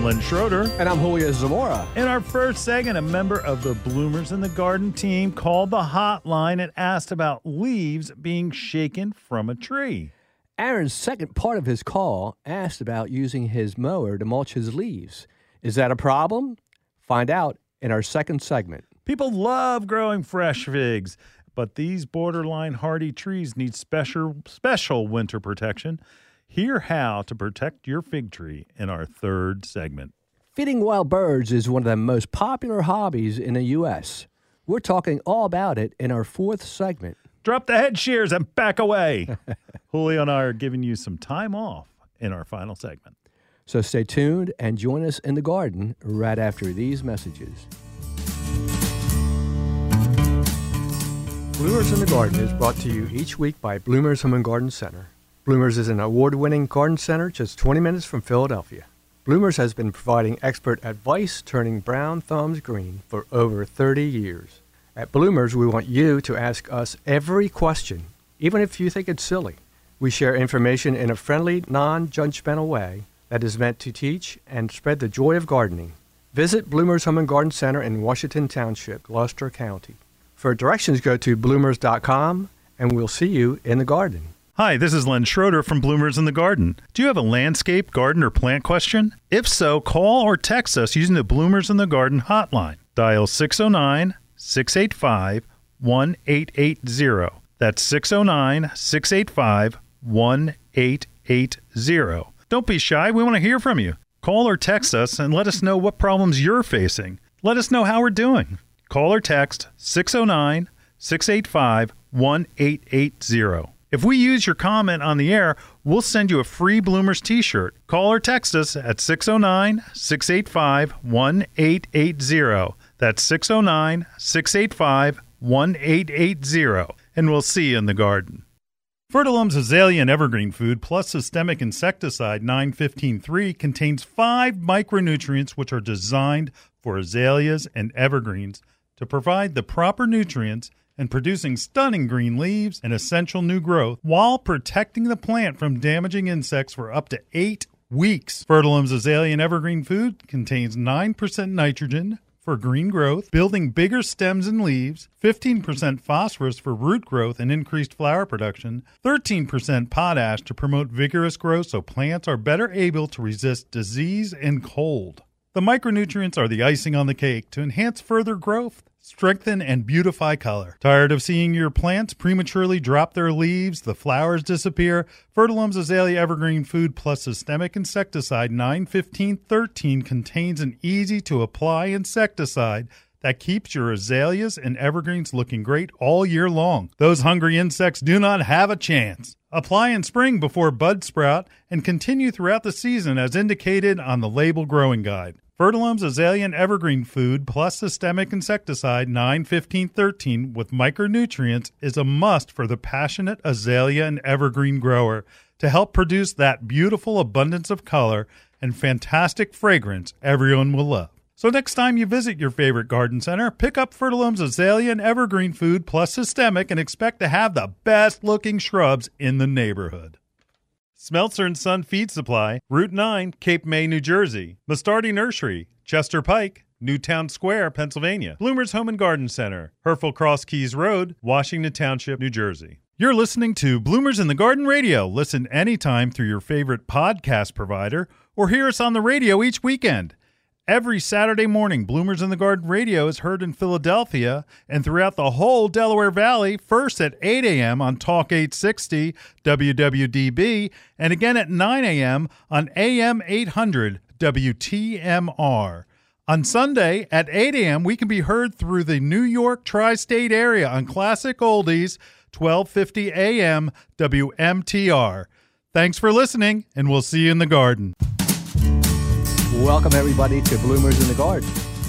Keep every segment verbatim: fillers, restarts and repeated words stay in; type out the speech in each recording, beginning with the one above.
Len Schroeder. And I'm Julio Zamora. In our first segment, a member of the Bloomers in the Garden team called the hotline and asked about leaves being shaken from a tree. Aaron's second part of his call asked about using his mower to mulch his leaves. Is that a problem? Find out in our second segment. People love growing fresh figs, but these borderline hardy trees need special, special winter protection. Hear how to protect your fig tree in our third segment. Feeding wild birds is one of the most popular hobbies in the U S. We're talking all about it in our fourth segment. Drop the head shears and back away. Julio and I are giving you some time off in our final segment. So stay tuned and join us in the garden right after these messages. Bloomers in the Garden is brought to you each week by Bloomers Home and Garden Center. Bloomers is an award-winning garden center just twenty minutes from Philadelphia. Bloomers has been providing expert advice turning brown thumbs green for over thirty years. At Bloomers, we want you to ask us every question, even if you think it's silly. We share information in a friendly, non-judgmental way that is meant to teach and spread the joy of gardening. Visit Bloomers Home and Garden Center in Washington Township, Gloucester County. For directions, go to bloomers dot com, and we'll see you in the garden. Hi, this is Len Schroeder from Bloomers in the Garden. Do you have a landscape, garden, or plant question? If so, call or text us using the Bloomers in the Garden hotline. Dial six oh nine, six eight five, one eight eight zero. That's six oh nine, six eight five, one eight eight zero. Don't be shy. We want to hear from you. Call or text us and let us know what problems you're facing. Let us know how we're doing. Call or text six oh nine, six eight five, one eight eight zero. If we use your comment on the air, we'll send you a free Bloomers t-shirt. Call or text us at six oh nine, six eight five, one eight eight zero. That's six oh nine, six eight five, one eight eight zero. And we'll see you in the garden. Fertilum's Azalea and Evergreen Food plus Systemic Insecticide nine fifteen three contains five micronutrients which are designed for azaleas and evergreens to provide the proper nutrients and producing stunning green leaves and essential new growth while protecting the plant from damaging insects for up to eight weeks. Fertilum's Azalea and Evergreen Food contains nine percent nitrogen for green growth, building bigger stems and leaves, fifteen percent phosphorus for root growth and increased flower production, thirteen percent potash to promote vigorous growth so plants are better able to resist disease and cold. The micronutrients are the icing on the cake to enhance further growth, strengthen, and beautify color. Tired of seeing your plants prematurely drop their leaves, the flowers disappear? Fertilum's Azalea Evergreen Food plus Systemic Insecticide nine fifteen thirteen contains an easy-to-apply insecticide that keeps your azaleas and evergreens looking great all year long. Those hungry insects do not have a chance. Apply in spring before buds sprout and continue throughout the season as indicated on the label growing guide. Fertilum's Azalea and Evergreen Food plus Systemic Insecticide nine fifteen thirteen with micronutrients is a must for the passionate azalea and evergreen grower to help produce that beautiful abundance of color and fantastic fragrance everyone will love. So next time you visit your favorite garden center, pick up Fertilum's Azalea and Evergreen Food plus Systemic and expect to have the best looking shrubs in the neighborhood. Smeltzer and Son Feed Supply, Route nine, Cape May, New Jersey. Mastardi Nursery, Chester Pike, Newtown Square, Pennsylvania. Bloomers Home and Garden Center, Hereford Cross Keys Road, Washington Township, New Jersey. You're listening to Bloomers in the Garden Radio. Listen anytime through your favorite podcast provider or hear us on the radio each weekend. Every Saturday morning, Bloomers in the Garden Radio is heard in Philadelphia and throughout the whole Delaware Valley, first at eight a.m. on Talk eight sixty W W D B, and again at nine a.m. on A M eight hundred W T M R. On Sunday at eight a.m., we can be heard through the New York tri-state area on Classic Oldies, twelve fifty A M W M T R. Thanks for listening, and we'll see you in the garden. Welcome, everybody, to Bloomers in the Garden.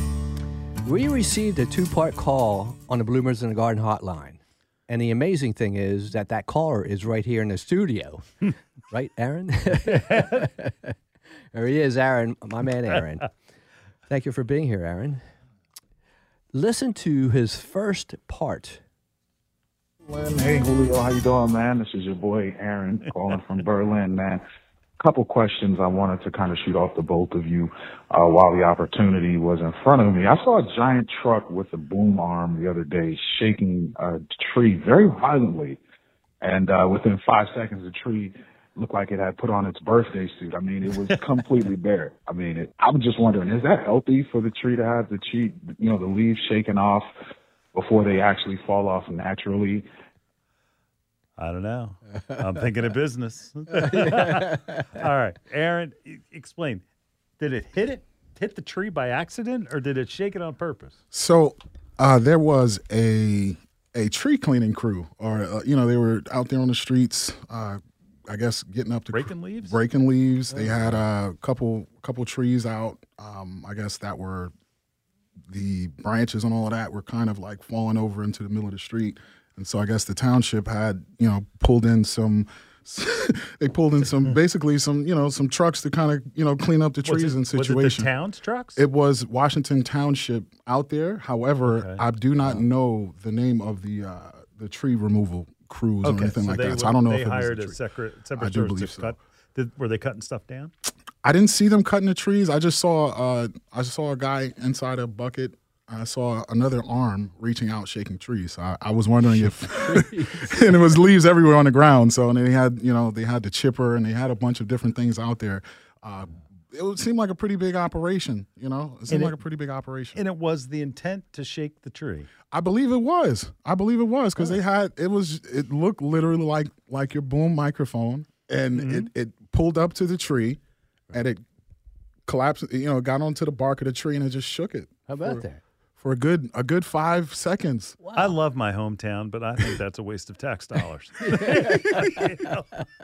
We received a two-part call on the Bloomers in the Garden hotline. And the amazing thing is that that caller is right here in the studio. Right, Aaron? There he is, Aaron, my man Aaron. Thank you for being here, Aaron. Listen to his first part. Hey, Julio, how you doing, man? This is your boy Aaron calling from Berlin, man. couple questions I wanted to kind of shoot off to both of you uh, while the opportunity was in front of me. I saw a giant truck with a boom arm the other day shaking a tree very violently. And uh, within five seconds, the tree looked like it had put on its birthday suit. I mean, it was completely bare. I mean, it, I'm just wondering, is that healthy for the tree to have the tree, you know, the leaves shaken off before they actually fall off naturally? I don't know. I'm thinking of business. All right. Aaron, e- explain. Did it hit it, hit the tree by accident, or did it shake it on purpose? So uh, there was a a tree cleaning crew, or, uh, you know, they were out there on the streets, uh, I guess, getting up to breaking cr- leaves. Breaking leaves. Oh. They had a couple couple trees out. Um, I guess that were the branches and all of that were kind of like falling over into the middle of the street. And so I guess the township had, you know, pulled in some, they pulled in some, basically some, you know, some trucks to kind of, you know, clean up the trees and situation. Was it the town's trucks? It was Washington Township out there. However, okay. I do not know the name of the uh, the tree removal crews okay, or anything so like that. Would, so I don't know they if it hired was a, a separate, separate I do believe so. Cut. Did, were they cutting stuff down? I didn't see them cutting the trees. I just saw uh, I just saw a guy inside a bucket. I saw another arm reaching out, shaking trees. So I, I was wondering if, and it was leaves everywhere on the ground. So and they had, you know, they had the chipper and they had a bunch of different things out there. Uh, it would seem like a pretty big operation, you know. It seemed and like it, a pretty big operation. And it was the intent to shake the tree. I believe it was. I believe it was because oh. they had it was. It looked literally like like your boom microphone, and mm-hmm. it it pulled up to the tree, and it collapsed. You know, got onto the bark of the tree and it just shook it. How about for, that? For a good a good five seconds. Wow. I love my hometown, but I think that's a waste of tax dollars. you know?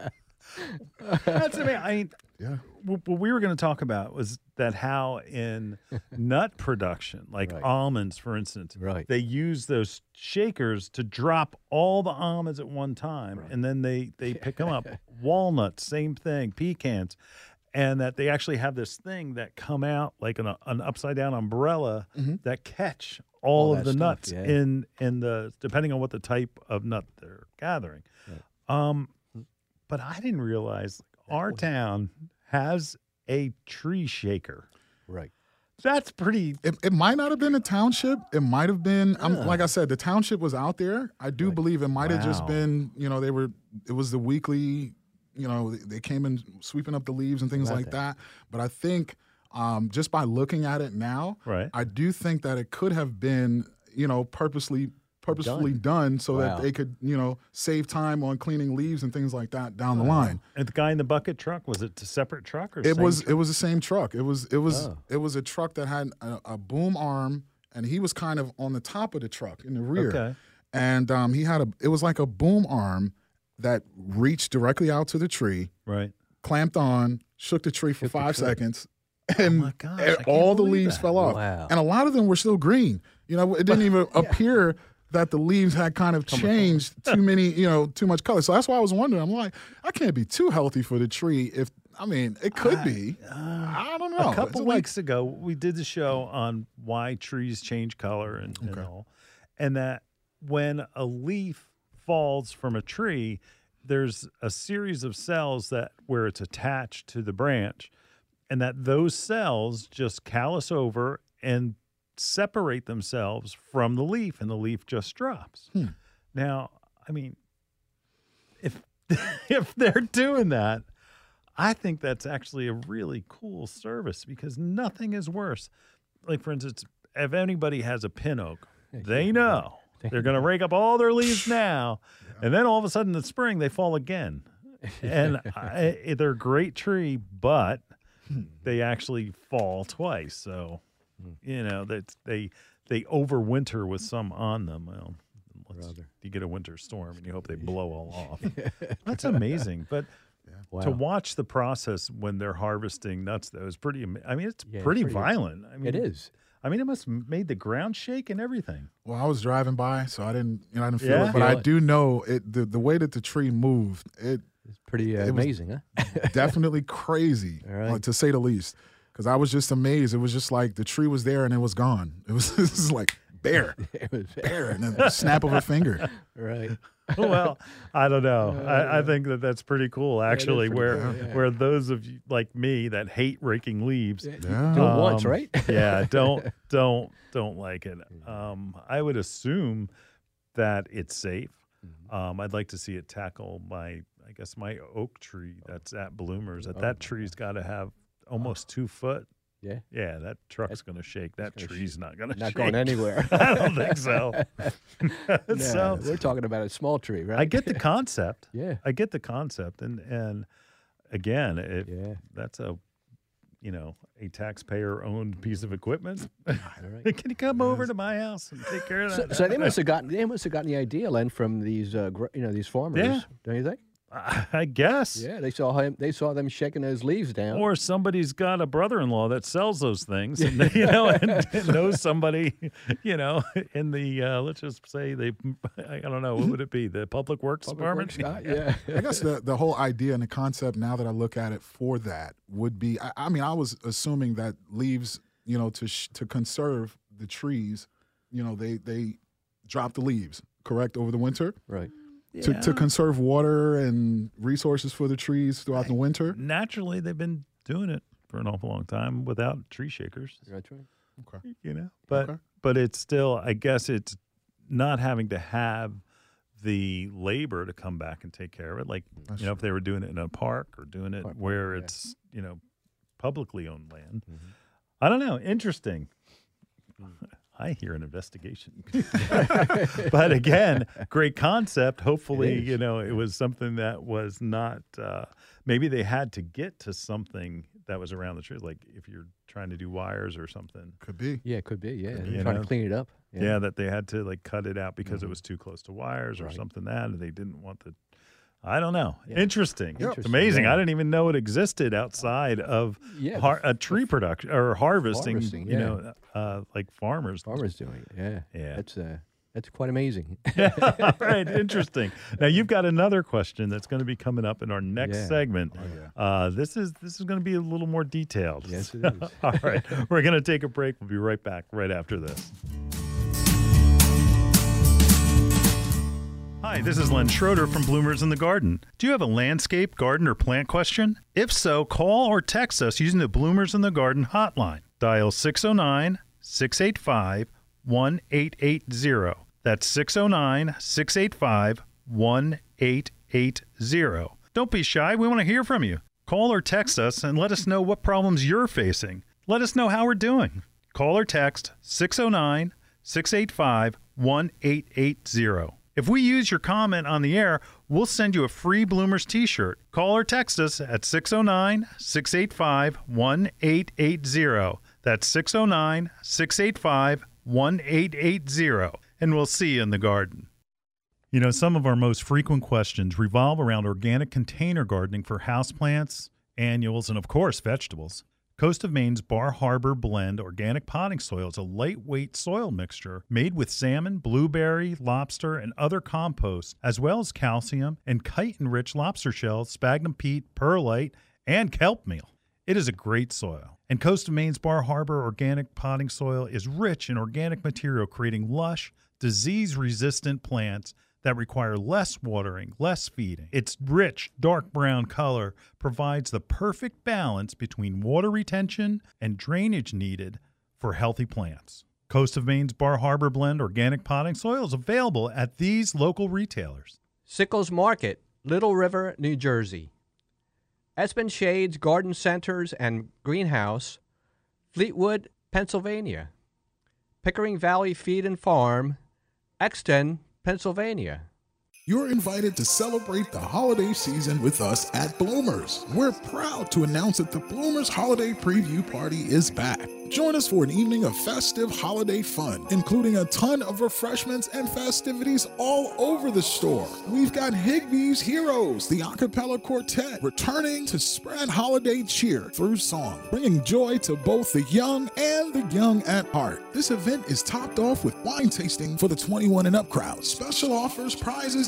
That's I mean, I mean, yeah. What we were going to talk about was that how in nut production, like right. almonds, for instance, right. they use those shakers to drop all the almonds at one time, right. and then they they pick them up. Walnuts, same thing. Pecans. And that they actually have this thing that come out like an, an upside down umbrella mm-hmm. that catch all, all of the stuff, nuts yeah. in in the depending on what the type of nut they're gathering. Right. Um, but I didn't realize our town has a tree shaker. Right. That's pretty. It, it might not have been a township. It might have been. Yeah. Um, like I said, the township was out there. I do right. believe it might wow. have just been. You know, they were. It was the weekly. You know, they came in sweeping up the leaves and things like that. that. But I think um, just by looking at it now, right. I do think that it could have been, you know, purposely purposefully done, done so wow. that they could, you know, save time on cleaning leaves and things like that down wow. the line. And the guy in the bucket truck, was it a separate truck or it same was truck? It was the same truck. It was it was oh. it was a truck that had a, a boom arm, and he was kind of on the top of the truck in the rear. Okay. And um, he had a it was like a boom arm that reached directly out to the tree, right? Clamped on, shook the tree for shook five tree. seconds, and, oh my gosh, and all the leaves that. fell off. Wow. And a lot of them were still green. You know, it didn't even yeah. appear that the leaves had kind of changed too many, you know, too much color. So that's why I was wondering. I'm like, I can't be too healthy for the tree. If I mean, it could I, be. Uh, I don't know. A couple it's weeks like, ago, we did the show on why trees change color and, and okay. all, and that when a leaf falls from a tree, there's a series of cells that where it's attached to the branch, and that those cells just callus over and separate themselves from the leaf, and the leaf just drops. Hmm. Now, I mean, if if they're doing that, I think that's actually a really cool service because nothing is worse. Like, for instance, if anybody has a pin oak, they know. They're going to rake up all their leaves now, yeah. and then all of a sudden in the spring they fall again. And I, they're a great tree, but they actually fall twice. So, you know, that they they overwinter with some on them. Well, you get a winter storm and you hope they blow all off. That's amazing. But yeah. wow. to watch the process when they're harvesting nuts, though, is pretty. I mean, it's yeah, pretty, pretty violent. I mean, it is. I mean, it must have made the ground shake and everything. Well, I was driving by, so I didn't, you know, I didn't feel Yeah? it. But I do know it. The, the way that the tree moved, it It's pretty uh, It was- amazing, huh? definitely crazy, All right. uh, to say the least. Because I was just amazed. It was just like the tree was there and it was gone. It was, it was like bare, It was bare, and then the snap of a finger. right. Well, I don't know. Uh, I, I think that that's pretty cool, actually. pretty where cool, yeah. where those of you like me that hate raking leaves, Yeah. Yeah. Do it once, um, right? yeah, don't don't don't like it. Um, I would assume that it's safe. Mm-hmm. Um, I'd like to see it tackle my, I guess, my oak tree that's at Bloomers. That Oh, that tree's got to have almost two foot. Yeah. Yeah, that truck's going to shake. That gonna tree's not going to Not shake. going anywhere. I don't think so. No, so we're talking about a small tree, right? I get the concept. Yeah. I get the concept, and and again, it, Yeah. that's a you know a taxpayer-owned piece of equipment. All right. Can you come over to my house and take care of So, that? so they must have gotten they must have gotten the idea, Len, from these uh, gr- you know these farmers, Yeah. don't you think? I, I guess. Yeah, they saw him. They saw them shaking those leaves down. Or somebody's got a brother-in-law that sells those things, and they, you know, and, and knows somebody, you know, in the uh, let's just say they, I don't know, what would it be? The Public Works Public Department? Works guy, yeah. I guess the, the whole idea and the concept, now that I look at it for that, would be, I, I mean, I was assuming that leaves, you know, to sh- to conserve the trees, you know, they, they drop the leaves, correct, over the winter? Right. To, to Yeah. conserve water and resources for the trees throughout the winter? Naturally, they've been doing it for an awful long time without tree shakers. That's right. Okay. You know, but Okay. but it's still, I guess, it's not having to have the labor to come back and take care of it. Like, That's you know, if they were doing it in a park or doing it Park, where yeah. it's, you know, publicly owned land. Mm-hmm. I don't know. Interesting. I hear an investigation. But again, great concept. Hopefully, It is. you know, it was something that was not, uh, maybe they had to get to something that was around the tree. Like if you're trying to do wires or something. Could be. Yeah, it could be. Yeah, be, They're you trying know. to clean it up. Yeah. that they had to like cut it out because it was too close to wires or Right. something that and they didn't want the, I don't know. Yeah. Interesting. Yep. It's Interesting, amazing. yeah. I didn't even know it existed outside of Yeah, har- the- a tree production or harvesting, Harvesting, you yeah. know, uh, like farmers. Farmers doing it. Yeah. Yeah. That's uh, that's quite amazing. All right, interesting. Now you've got another question that's going to be coming up in our next Yeah. segment. Oh, yeah. Uh, this is this is going to be a little more detailed. Yes, it is. All right, we're going to take a break. We'll be right back right after this. Hi, this is Len Schroeder from Bloomers in the Garden. Do you have a landscape, garden, or plant question? If so, call or text us using the Bloomers in the Garden hotline. Dial six oh nine, six eight five, one eight eight zero. That's six oh nine, six eight five, one eight eight zero. Don't be shy. We want to hear from you. Call or text us and let us know what problems you're facing. Let us know how we're doing. Call or text six oh nine, six eight five, one eight eight zero. If we use your comment on the air, we'll send you a free Bloomers t-shirt. Call or text us at six oh nine, six eight five, one eight eight zero. That's six oh nine, six eight five, one eight eight zero. And we'll see you in the garden. You know, some of our most frequent questions revolve around organic container gardening for houseplants, annuals, and of course, vegetables. Coast of Maine's Bar Harbor Blend Organic Potting Soil is a lightweight soil mixture made with salmon, blueberry, lobster, and other composts, as well as calcium and chitin-rich lobster shells, sphagnum peat, perlite, and kelp meal. It is a great soil. And Coast of Maine's Bar Harbor Organic Potting Soil is rich in organic material, creating lush, disease-resistant plants that require less watering, less feeding. Its rich, dark brown color provides the perfect balance between water retention and drainage needed for healthy plants. Coast of Maine's Bar Harbor Blend Organic Potting Soil is available at these local retailers. Sickles Market, Little River, New Jersey. Espen Shades Garden Centers and Greenhouse, Fleetwood, Pennsylvania. Pickering Valley Feed and Farm, Exton, Pennsylvania. You're invited to celebrate the holiday season with us at Bloomers. We're proud to announce that the Bloomers Holiday Preview Party is back. Join us for an evening of festive holiday fun, including a ton of refreshments and festivities all over the store. We've got Higbee's Heroes, the a cappella quartet, returning to spread holiday cheer through song, bringing joy to both the young and the young at heart. This event is topped off with wine tasting for the twenty-one and up crowd, special offers, prizes,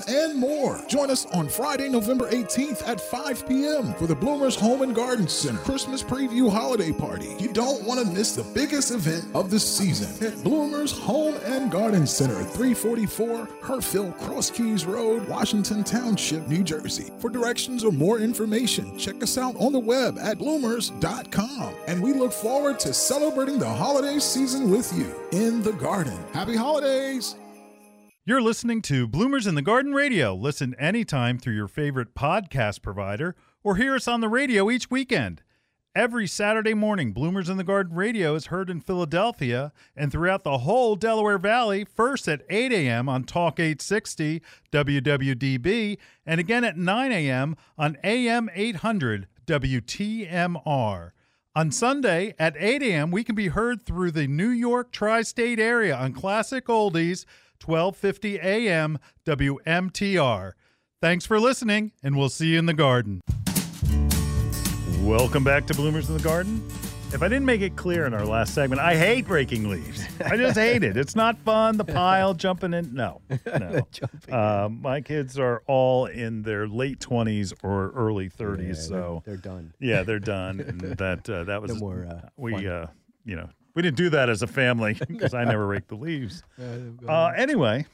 and more. Join us on Friday, November eighteenth at five p.m. for the Bloomers Home and Garden Center Christmas Preview Holiday Party. You don't want to miss the biggest event of the season at Bloomers Home and Garden Center, three forty-four Herfield Cross Keys Road, Washington Township, New Jersey. For directions or more information, check us out on the web at bloomers dot com. And we look forward to celebrating the holiday season with you in the garden. Happy holidays! You're listening to Bloomers in the Garden Radio. Listen anytime through your favorite podcast provider or hear us on the radio each weekend. Every Saturday morning, Bloomers in the Garden Radio is heard in Philadelphia and throughout the whole Delaware Valley, first at eight a.m. on Talk eight sixty W W D B and again at nine a.m. on A M eight hundred W T M R. On Sunday at eight a.m., we can be heard through the New York tri-state area on Classic Oldies, twelve fifty A M W M T R. Thanks for listening, and we'll see you in the garden. Welcome back to Bloomers in the Garden. If I didn't make it clear in our last segment, I hate breaking leaves. I just hate it. It's not fun. The pile, jumping in. No, no. Uh, my kids are all in their late twenties or early thirties, Yeah, so they're, they're done. yeah, they're done. And that uh, that was No more, uh, we fun. uh, you know we didn't do that as a family because I never raked the leaves. Uh, anyway,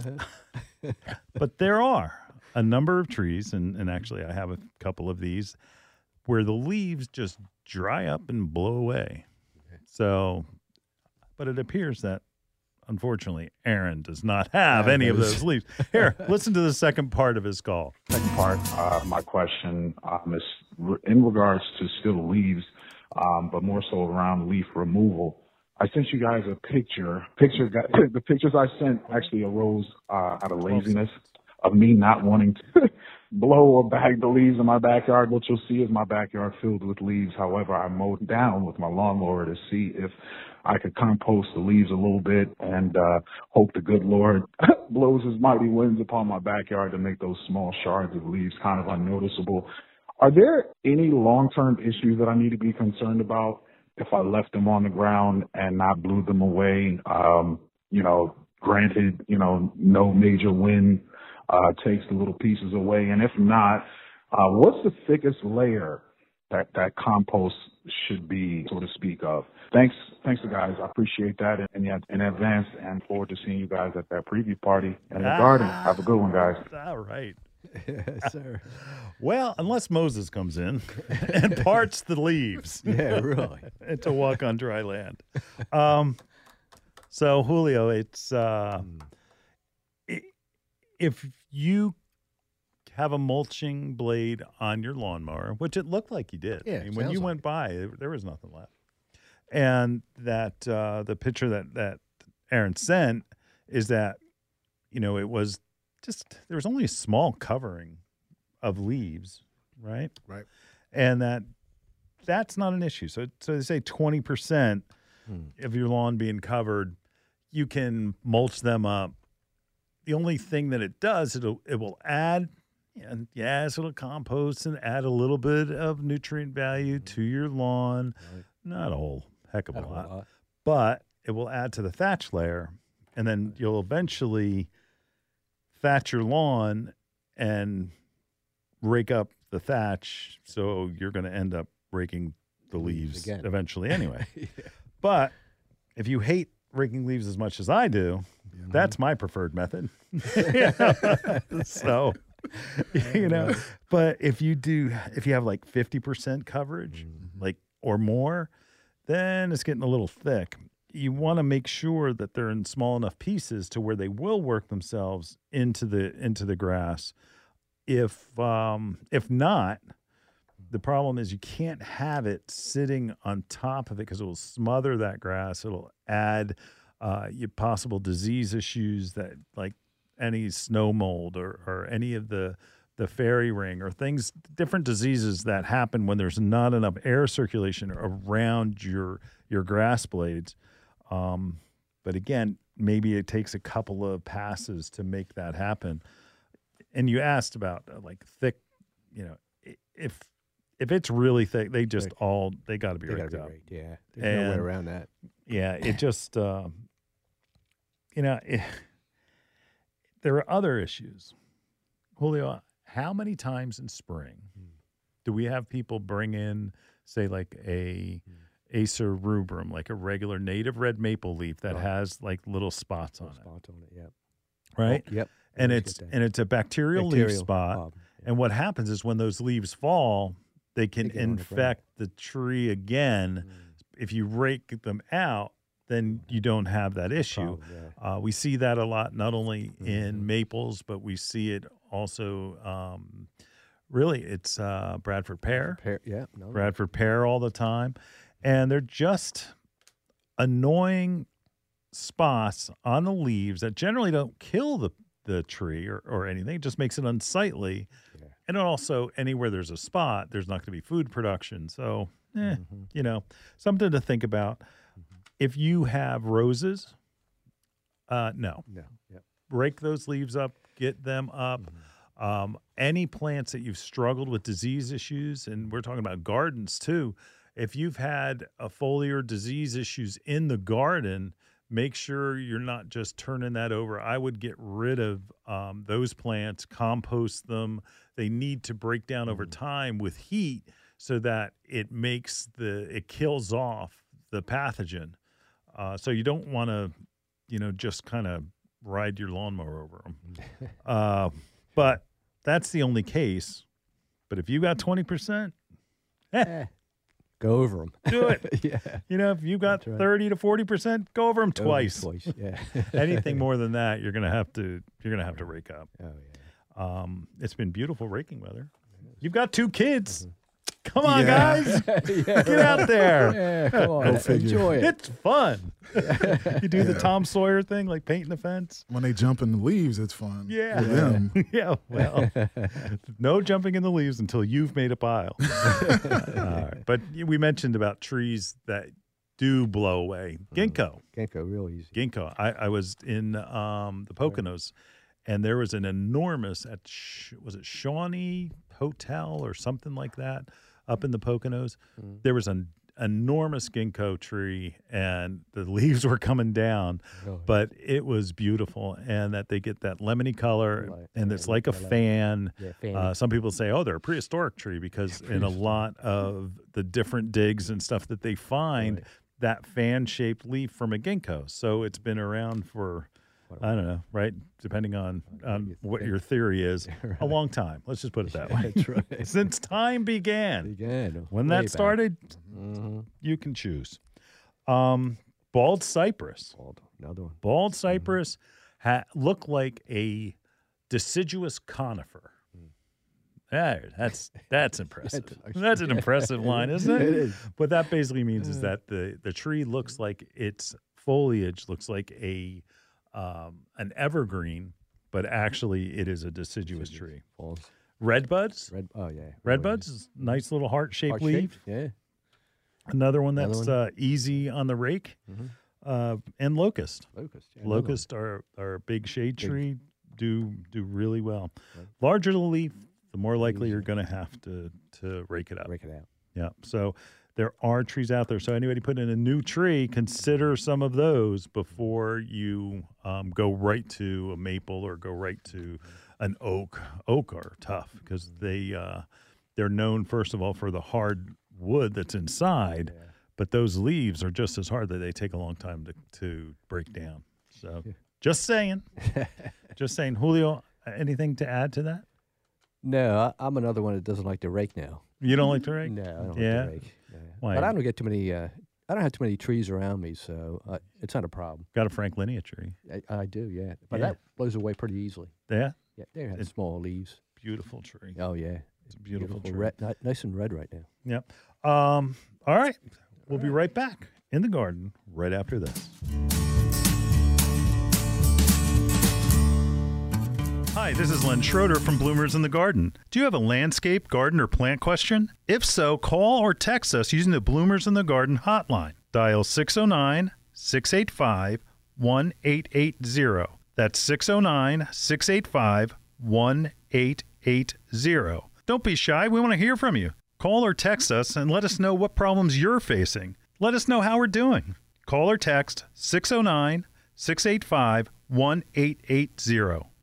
but there are a number of trees, and, and actually I have a couple of these where the leaves just dry up and blow away. So, but it appears that, unfortunately, Aaron does not have Yeah, any of those- those leaves. Here, listen to the second part of his call. Second part, uh, my question um, is re- in regards to still leaves, um, but more so around leaf removal. I sent you guys a picture. Picture got, the pictures I sent actually arose uh, out of laziness of me not wanting to blow or bag the leaves in my backyard. What you'll see is my backyard filled with leaves. However, I mowed down with my lawnmower to see if I could compost the leaves a little bit and uh, hope the good Lord blows his mighty winds upon my backyard to make those small shards of leaves kind of unnoticeable. Are there any long-term issues that I need to be concerned about if I left them on the ground and not blew them away? Um, you know, granted, you know, no major wind uh, takes the little pieces away. And if not, uh, what's the thickest layer that, that compost should be, so to speak, of? Thanks, thanks, guys. I appreciate that in, in, in advance, and forward to seeing you guys at that preview party in the Ah. garden. Have a good one, guys. All right. Yes, sir. Well, unless Moses comes in and parts the leaves Yeah, really. to walk on dry land. Um, so, Julio, it's uh, i- if you have a mulching blade on your lawnmower, which it looked like you did. Yeah, I mean, when you sounds went by, there- there was nothing left. And that uh, the picture that, that Aaron sent is that, you know, it was just, there was only a small covering of leaves, right? Right. And that that's not an issue. So, so they say twenty percent Hmm. of your lawn being covered, you can mulch them up. The only thing that it does, it'll it will add, and yes, it'll compost and add a little bit of nutrient value to your lawn. Right. Not a whole heck of a Not a whole lot, lot. but it will add to the thatch layer, and then you'll eventually thatch your lawn and rake up the thatch. So you're going to end up raking the leaves again. eventually anyway. Yeah. But if you hate raking leaves as much as I do, that's my preferred method. So, you know, but if you do, if you have like fifty percent coverage, like or more, then it's getting a little thick. You want to make sure that they're in small enough pieces to where they will work themselves into the into the grass. If um, if not, the problem is you can't have it sitting on top of it because it will smother that grass. It'll add uh, your possible disease issues that like any snow mold or, or any of the the fairy ring or things, different diseases that happen when there's not enough air circulation around your your grass blades. Um, but again, maybe it takes a couple of passes to make that happen. And you asked about uh, like thick, you know, i- if if it's really thick, they just Thick. all they got to be They gotta raked be up. raked, yeah. There's no way And- around that. Yeah, it just, um, you know, it, there are other issues. Julio, how many times in spring do we have people bring in, say, like a Acer rubrum, like a regular native red maple leaf that Right. has like little spots on Spot on it, yep. it, right? Oh, yep. And Always it's get that. and it's a bacterial, leaf Bacterial spot. problem, yeah. And what happens is when those leaves fall, they can They get on the infect the, tree again. If you rake them out, then you don't have that issue. Problem, yeah. Uh, we see that a lot, not only in maples, but we see it also. Um, really, it's uh, Bradford pear, Pear, yeah, no, Bradford pear all the time, and they're just annoying spots on the leaves that generally don't kill the the tree or, or anything. It just makes it unsightly. Yeah. And also, anywhere there's a spot, there's not going to be food production. So, eh, Mm-hmm. you know, something to think about. If you have roses, uh, no, no, yep. break those leaves up, get them up. Mm-hmm. Um, any plants that you've struggled with disease issues, and we're talking about gardens too. If you've had a foliar disease issues in the garden, make sure you're not just turning that over. I would get rid of um, those plants, compost them. They need to break down over time with heat so that it makes the it kills off the pathogen. Uh, so you don't want to, you know, just kind of ride your lawnmower over them. uh, but that's the only case. But if you got twenty percent, eh, Go over them. do it. yeah. You know, if you got That's right. thirty to forty percent, go over them Go over 'em twice. Twice, yeah. Anything more than that, you're gonna have to you're gonna have to rake up. Oh, yeah. Um, it's been beautiful raking weather. You've got two kids. Mm-hmm. Come on, Yeah. guys, get out there. Yeah, come on. figure. Enjoy it. It's fun. You do the Tom Sawyer thing, like painting the fence. When they jump in the leaves, it's fun. Yeah. For them. Yeah, well, no jumping in the leaves until you've made a pile. All right. But we mentioned about trees that do blow away. Ginkgo. Can't go real easy. Ginkgo. I, I was in um, the Poconos, and there was an enormous, at Sh- was it Shawnee Hotel or something like that up in the Poconos? There was an enormous ginkgo tree, and the leaves were coming down, Really? but it was beautiful, and that they get that lemony color, Right. and Yeah, it's like a I like it. fan. Yeah, fanny. Uh, some people say, oh, they're a prehistoric tree because in a lot of the different digs and stuff that they find, Right. that fan-shaped leaf from a ginkgo. So it's been around for, I don't know, right? Depending on, on what your theory is, a long time. Let's just put it that way. That's right. Since time began. Began. When way that back. started, Mm-hmm. you can choose. Um, bald cypress. Bald. Another one. Bald cypress ha- look like a deciduous conifer. There, that's that's impressive. That's nice. That's an impressive line, isn't it? It is. What that basically means is that the the tree looks like its foliage looks like a um, an evergreen, but actually it is a deciduous tree. Falls. Redbuds. Red. Oh yeah. Redbuds is a nice little heart shaped leaf. Heart-shaped, Yeah. Another one Another that's one. Uh, easy on the rake. Uh, and locust. Locust. Yeah, another one. Locust are, are a big shade tree, do do really well. Larger the leaf, the more likely you're going to have to to rake it up. Break it out. Yeah. So there are trees out there. So anybody putting in a new tree, consider some of those before you um, go right to a maple or go right to an oak. Oak are tough because they uh, they're known first of all for the hard wood that's inside, but those leaves are just as hard that they take a long time to to break down. So just saying, just saying. Julio, anything to add to that? No, I, I'm another one that doesn't like to rake now. You don't like to rake? No, I don't Yeah? like to rake. No. Why? But I don't get too many. Uh, I don't have too many trees around me, so uh, it's not a problem. Got a Franklinia tree. I, I do, yeah. But Yeah. that blows away pretty easily. Yeah. Yeah, they have It's- small leaves. Beautiful tree. Oh yeah, It's a beautiful, tree. red, ni- nice and red right now. Yep. Um, all right. We'll be right back in the garden right after this. Hi, this is Len Schroeder from Bloomers in the Garden. Do you have a landscape, garden, or plant question? If so, call or text us using the Bloomers in the Garden hotline. Dial six oh nine, six eight five, one eight eight zero. That's six oh nine, six eight five, one eight eight zero. Don't be shy. We want to hear from you. Call or text us and let us know what problems you're facing. Let us know how we're doing. Call or text six oh nine, six eight five, one eight eight zero.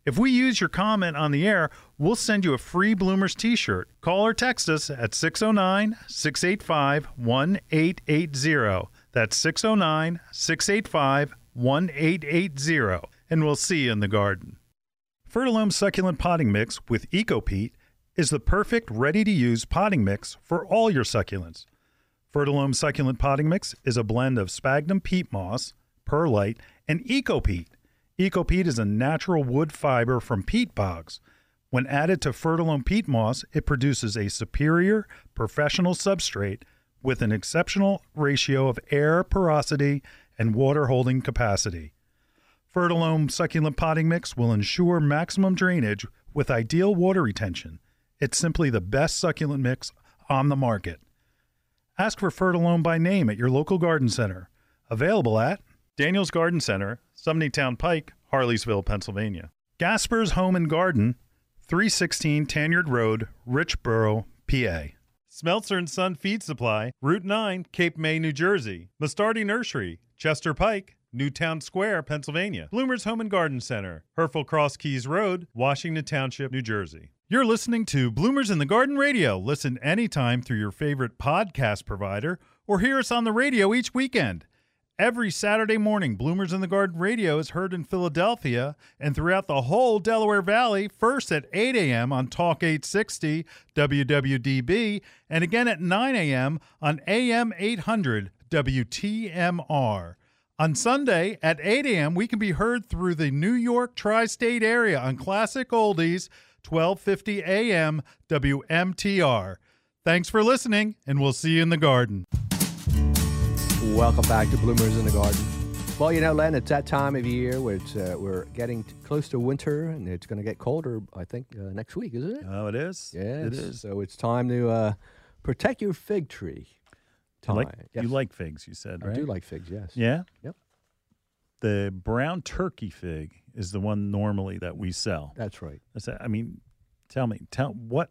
If we use your comment on the air, we'll send you a free Bloomers t-shirt. Call or text us at six oh nine, six eight five, one eight eight zero. That's six oh nine, six eight five, one eight eight zero. And we'll see you in the garden. Fertilome Succulent Potting Mix with EcoPeat is the perfect ready-to-use potting mix for all your succulents. Fertilome Succulent Potting Mix is a blend of sphagnum peat moss, perlite, and EcoPeat. EcoPeat is a natural wood fiber from peat bogs. When added to Fertilome peat moss, it produces a superior professional substrate with an exceptional ratio of air porosity and water holding capacity. Fertilome Succulent Potting Mix will ensure maximum drainage with ideal water retention. It's simply the best succulent mix on the market. Ask for Fertilome by name at your local garden center. Available at Daniel's Garden Center, Sumneytown Pike, Harleysville, Pennsylvania. Gasper's Home and Garden, three sixteen Tanyard Road, Richboro, P A. Smeltzer and Son Feed Supply, Route nine, Cape May, New Jersey. Mastardi Nursery, Chester Pike, Newtown Square, Pennsylvania. Bloomer's Home and Garden Center, Hereford Cross Keys Road, Washington Township, New Jersey. You're listening to Bloomers in the Garden Radio. Listen anytime through your favorite podcast provider or hear us on the radio each weekend. Every Saturday morning, Bloomers in the Garden Radio is heard in Philadelphia and throughout the whole Delaware Valley, first at eight a.m. on Talk eight sixty W W D B and again at nine a.m. on A M eight hundred W T M R. On Sunday at eight a.m., we can be heard through the New York tri-state area on Classic Oldies, twelve fifty A M W M T R. Thanks for listening, and we'll see you in the garden. Welcome back to Bloomers in the Garden. Well, you know, Len, it's that time of year where it's, uh, we're getting t- close to winter, and it's going to get colder, I think, uh, next week, isn't it? Oh, it is? Yes. It is. So it's time to uh, protect your fig tree. Time. You like, Yes. you like figs, you said, I right? do like figs, yes. Yeah? Yep. The brown turkey fig is the one normally that we sell. That's right. That's, I mean, tell me, tell what?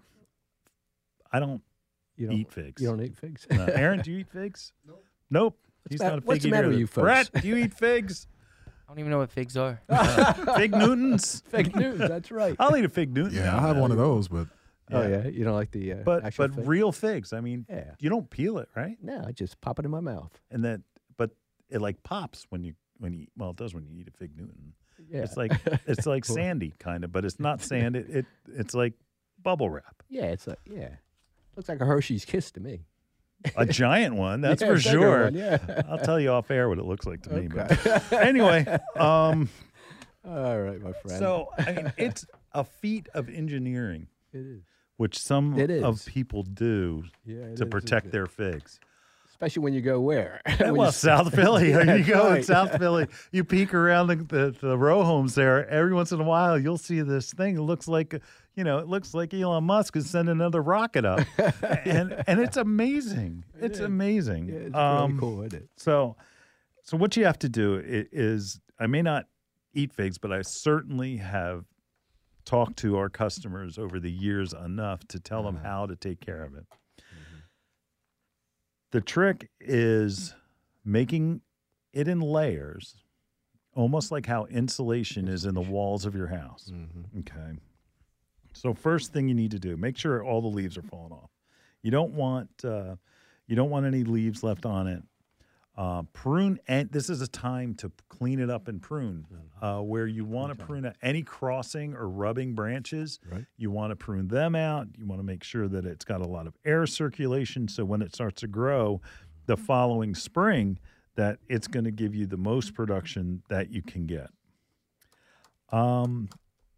I don't You don't, eat figs. You don't eat figs? No. Aaron, do you eat figs? Nope. Nope. He's ma- not a fig what's the eater matter with either. you folks? Brett, do you eat figs? I don't even know what figs are. Uh, fig Newtons? Fig news, that's right. I'll eat a fig Newton. Yeah, now I have and one of then. those, but Oh, yeah. You don't like the uh, But actual but fig? real figs. I mean, Yeah. you don't peel it, right? No, I just pop it in my mouth. And then, but it like pops when you when you well, it does when you eat a fig Newton. Yeah. It's like it's like sandy kind of, but it's not sand. It, it it's like bubble wrap. Yeah, it's like, yeah. Looks like a Hershey's Kiss to me. A giant one, that's Yeah, for bigger sure. one, yeah. I'll tell you off air what it looks like to me. Okay. But anyway, um, All right, my friend. so I mean, it's a feat of engineering, it is. which some It of is. people do Yeah, it to is, protect isn't it? their figs. Especially when you go where? When Well, you- South Philly. There you That's go in right. South Philly. You peek around the, the, the row homes there. Every once in a while, you'll see this thing. It looks like, you know, it looks like Elon Musk is sending another rocket up, and and it's amazing. It's amazing. Yeah, it's Um, really cool, isn't it? So, so what you have to do i- is, I may not eat figs, but I certainly have talked to our customers over the years enough to tell them how to take care of it. The trick is making it in layers, almost like how insulation is in the walls of your house. Okay. So first thing you need to do, make sure all the leaves are falling off. You don't want uh, you don't want any leaves left on it. Uh, prune, and this is a time to clean it up and prune. Uh, where you want to prune out any crossing or rubbing branches, Right. you want to prune them out. You want to make sure that it's got a lot of air circulation, so when it starts to grow the following spring, that it's going to give you the most production that you can get. Um,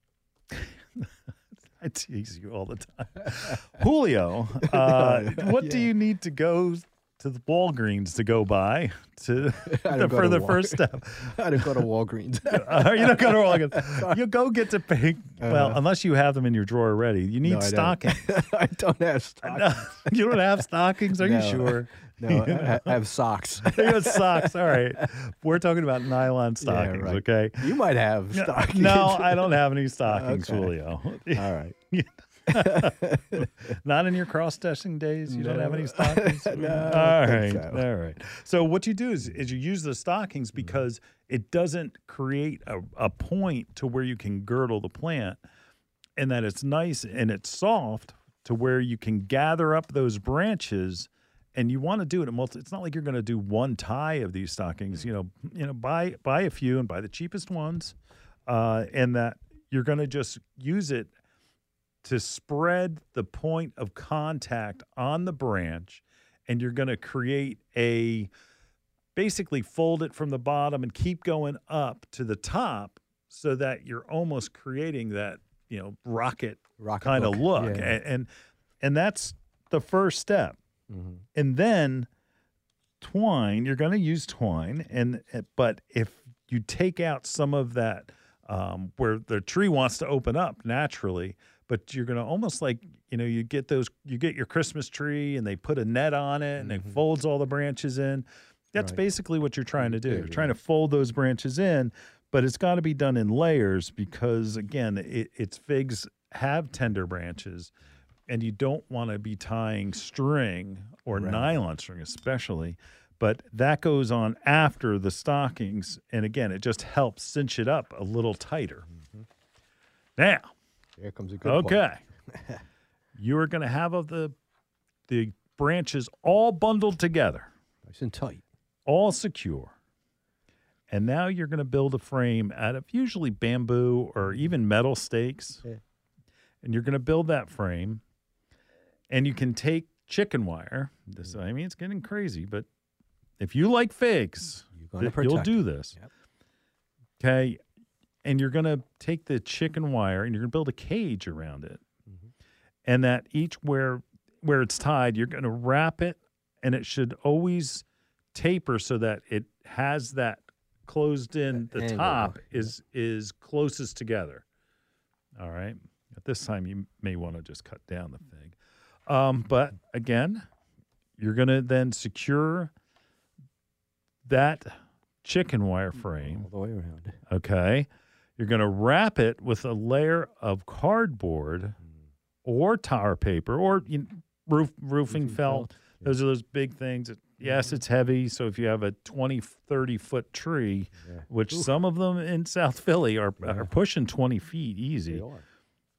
I tease you all the time. Julio, uh, what do Yeah. you need to go to the Walgreens to go by to I don't go for to the Wal- first step? I don't go to Walgreens. Uh, you don't go to Walgreens. You go get to pay. Well, Uh-huh. unless you have them in your drawer already, you need No, I don't. stockings. I don't have stockings. You don't have stockings? Are No. you sure? No, I, I have socks. You have socks. All right. We're talking about nylon stockings, right. okay? You might have stockings. No, I don't have any stockings, Okay. Julio. All right. Not in your cross-dressing days? You don't have any stockings? No, All I don't right, think so. all right. So what you do is, is you use the stockings because it doesn't create a, a point to where you can girdle the plant, and that it's nice and it's soft to where you can gather up those branches. And you want to do it. Multi- it's not like you're going to do one tie of these stockings. You know, you know, buy buy a few and buy the cheapest ones, uh, and that you're going to just use it to spread the point of contact on the branch, and you're going to create a basically fold it from the bottom and keep going up to the top, so that you're almost creating that, you know, rocket, Rocket kind of look. look, Yeah. and, and and that's the first step. Mhm. And then twine, you're going to use twine, and but if you take out some of that um, where the tree wants to open up naturally, but you're going to almost like, you know, you get those, you get your Christmas tree and they put a net on it and it folds all the branches in. That's Right. basically what you're trying to do. do, You're trying to fold those branches in, but it's got to be done in layers because, again, it, it's figs have tender branches. And you don't want to be tying string or Right. nylon string, especially. But that goes on after the stockings. And again, it just helps cinch it up a little tighter. Now, Here comes a good part. okay, you are going to have of the the branches all bundled together, Nice and tight. all secure. And now you're going to build a frame out of usually bamboo or even metal stakes. Yeah. And you're going to build that frame. And you can take chicken wire. This, I mean, it's getting crazy, but if you like figs, You're gonna th- you'll protect do it. this. Yep. Okay. And you're going to take the chicken wire and you're going to build a cage around it. Mm-hmm. And that each where where it's tied, you're going to wrap it, and it should always taper so that it has that closed in. That The angle, top yeah. is is closest together. All right. At this time, you may want to just cut down the fig. Um, but again, you're going to then secure that chicken wire frame. All the way around. Okay. You're going to wrap it with a layer of cardboard or tar paper or you know, roof, roofing, Roofing felt. felt, Those are those big things. That, yes, it's heavy. So if you have a twenty, thirty foot tree, Yeah. which Oof. some of them in South Philly are, Yeah. are pushing twenty feet easy. They are.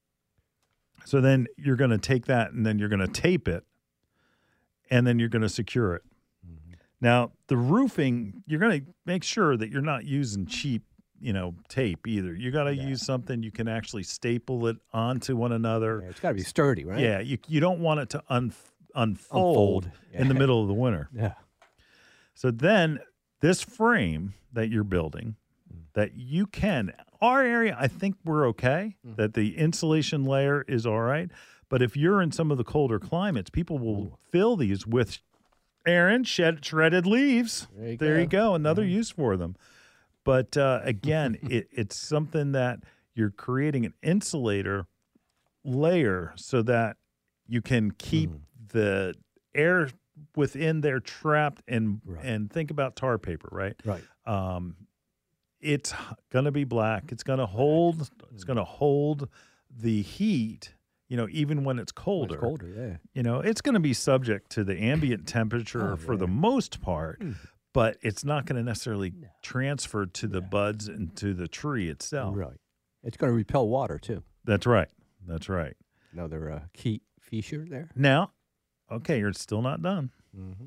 So then you're going to take that and then you're going to tape it and then you're going to secure it. Mm-hmm. Now, the roofing, you're going to make sure that you're not using cheap, you know, tape either. You got to Yeah. use something you can actually staple it onto one another. Yeah, it's got to be sturdy, right? Yeah, you you don't want it to un, unfold, Unfold. in the Yeah. middle of the winter. Yeah. So then this frame that you're building, that you can, our area, I think we're okay, that the insulation layer is all right. But if you're in some of the colder climates, people will fill these with, Aaron, shed, shredded leaves. There you There you go. go, another use for them. But uh, again, it, it's something that you're creating an insulator layer so that you can keep the air within there trapped and Right. and think about tar paper, right? Right. Um, it's going to be black. It's going to hold. It's going to hold the heat. You know, even when it's colder. It's colder, yeah. You know, it's going to be subject to the ambient temperature Oh, for yeah. the most part, but it's not going to necessarily transfer to the buds and to the tree itself. Right. It's going to repel water, too. That's right. That's right. Another uh, key feature there. Now, okay, you're still not done. Mm-hmm.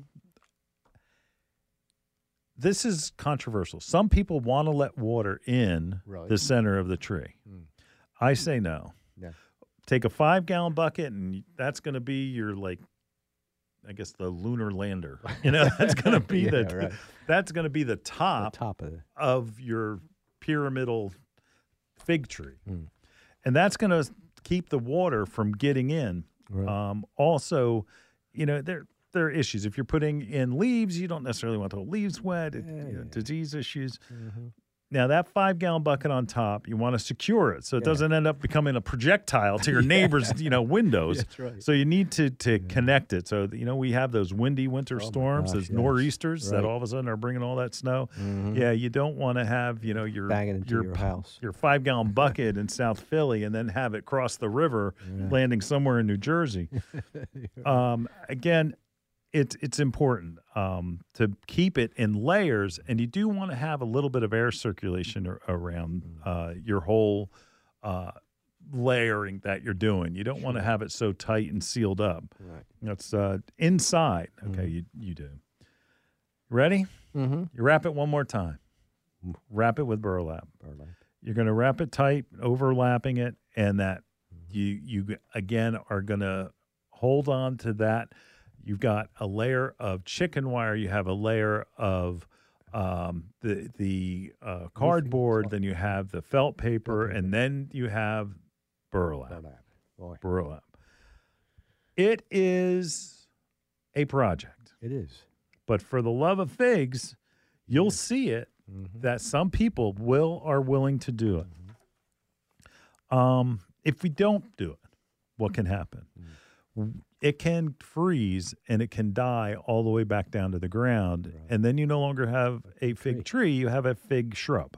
This is controversial. Some people want to let water in Right. the center of the tree. Mm. I say no. Yeah. Take a five gallon bucket, and that's going to be your, like, I guess the lunar lander. You know, that's going to be Yeah, the right. that's going to be the The top top of the. of your pyramidal fig tree, Mm. and that's going to keep the water from getting in. Right. Um, also, you know, there there are issues. If you're putting in leaves, you don't necessarily want the leaves wet. It, Yeah, you know, yeah. disease issues. Mhm. Now, that five-gallon bucket on top, you want to secure it so it yeah. doesn't end up becoming a projectile to your neighbor's, yeah. you know, windows. That's right. So you need to to yeah. connect it. So, you know, we have those windy winter oh storms, gosh, those yes. nor'easters right. that all of a sudden are bringing all that snow. Mm-hmm. Yeah, you don't want to have, you know, your banging into your, your house, your five-gallon bucket in South Philly, and then have it cross the river, yeah. landing somewhere in New Jersey. um, again. It's it's important um, to keep it in layers, and you do want to have a little bit of air circulation ar- around uh, your whole uh, layering that you're doing. You don't sure. want to have it so tight and sealed up. Right. That's uh, inside. Okay, mm-hmm. you you do. Ready? Mm-hmm. You wrap it one more time. Wrap it with burlap. Burlap. You're going to wrap it tight, overlapping it, and that mm-hmm. you you again are going to hold on to that. You've got a layer of chicken wire. You have a layer of um, the the uh, cardboard. Then you have the felt paper, and then you have burlap. Burlap. Boy. Burlap. It is a project. It is. But for the love of figs, you'll see it mm-hmm. that some people will are willing to do it. Mm-hmm. Um, if we don't do it, what can happen? Mm-hmm. It can freeze and it can die all the way back down to the ground. Right. And then you no longer have a fig tree, you have a fig shrub.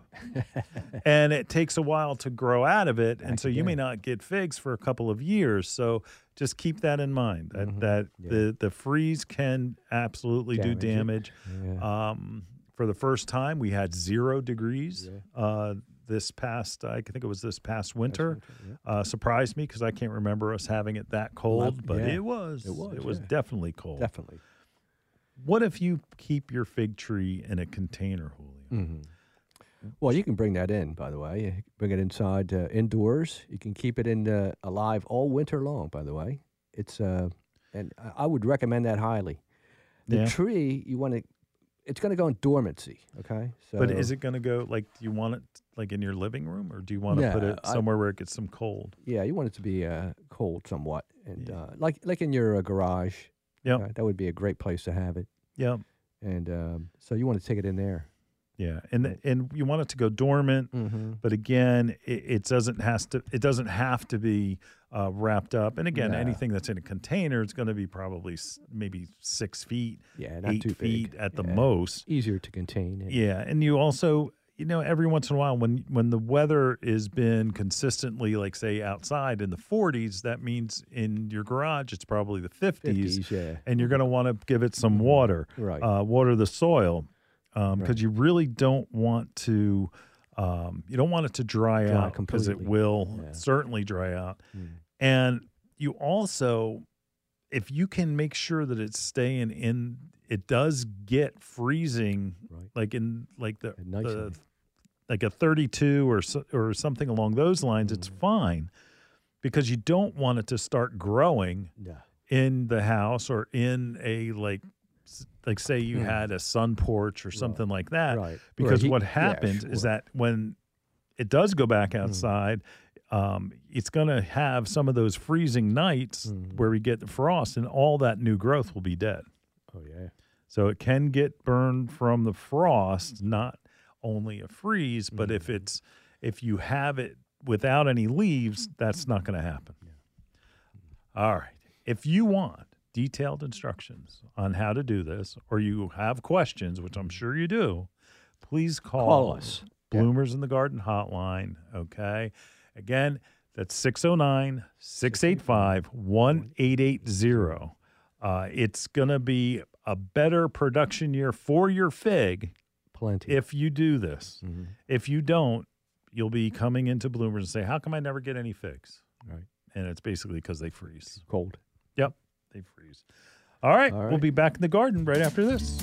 And it takes a while to grow out of it. Back and so again. You may not get figs for a couple of years. So just keep that in mind, that, mm-hmm. that yeah. the, the freeze can absolutely damage do damage. Yeah. Um, for the first time, we had zero degrees. Yeah. Uh, This past, I think it was this past winter, winter yeah. uh, surprised me because I can't remember us having it that cold, but yeah. it was. It was. It was yeah. definitely cold. Definitely. What if you keep your fig tree in a container, Julio? Mm-hmm. Well, you can bring that in, by the way. You can bring it inside, uh, indoors. You can keep it in uh, alive all winter long, by the way. It's uh, and I would recommend that highly. The yeah. tree, you want to, it's going to go in dormancy, okay? So, but is it going to go, like, do you want it like in your living room, or do you want to yeah, put it somewhere I, where it gets some cold? Yeah, you want it to be uh, cold somewhat, and yeah. uh, like like in your uh, garage. Yeah, uh, that would be a great place to have it. Yeah, and um, so you want to take it in there. Yeah, and the, and you want it to go dormant, mm-hmm. but again, it, it doesn't has to. It doesn't have to be uh, wrapped up. And again, no. anything that's in a container is going to be probably s- maybe six feet, yeah, not eight too feet big. at the yeah. most. Easier to contain. And yeah, and you also, you know, every once in a while, when when the weather has been consistently, like say outside in the forties, that means in your garage it's probably the fifties, fifties yeah. and you're going to want to give it some water, right? Uh, water the soil. Because um, right. you really don't want to, um, you don't want it to dry, dry out because it will yeah. certainly dry out. Mm. And you also, if you can make sure that it's staying in, it does get freezing, right. like in like the, nice the like a thirty-two or so, or something along those lines. Mm. It's fine because you don't want it to start growing yeah. in the house or in a like. Like say you yeah. had a sun porch or something right. like that, right. because he, what happens yeah, sure. is that when it does go back outside, mm. um, it's going to have some of those freezing nights mm. where we get the frost, and all that new growth will be dead. Oh yeah. So it can get burned from the frost, not only a freeze, but mm. if it's if you have it without any leaves, that's not going to happen. Yeah. All right, if you want detailed instructions on how to do this, or you have questions, which I'm sure you do, please call, call us. Bloomers yeah. in the Garden hotline, okay? Again, that's six oh nine, six eight five, one eight eight zero. Uh, it's going to be a better production year for your fig Plenty. if you do this. Mm-hmm. If you don't, you'll be coming into Bloomers and say, how come I never get any figs? Right. And it's basically because they freeze. Cold. Yep. They freeze. All right, All right. We'll be back in the garden right after this.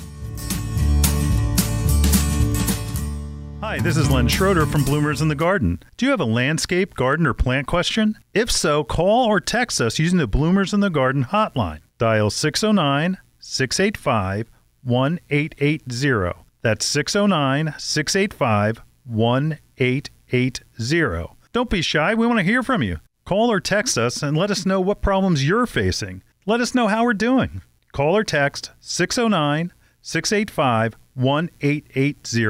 Hi, this is Len Schroeder from Bloomers in the Garden. Do you have a landscape, garden, or plant question? If so, call or text us using the Bloomers in the Garden hotline. Dial six oh nine, six eight five, one eight eight zero. That's six oh nine, six eight five, one eight eight zero. Don't be shy. We want to hear from you. Call or text us and let us know what problems you're facing. Let us know how we're doing. Call or text six oh nine, six eight five, one eight eight zero.